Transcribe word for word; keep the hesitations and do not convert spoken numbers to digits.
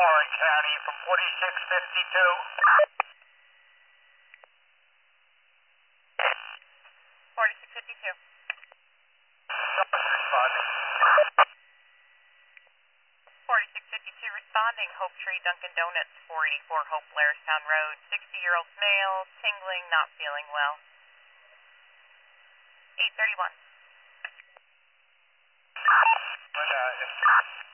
Warren County from forty-six fifty-two. forty-six fifty-two. Responding. forty-six fifty-two responding. Hope Tree Dunkin' Donuts, four eighty-four Hope Blairstown Road. sixty-year-old male, tingling, not feeling well. eight thirty-one. But, uh,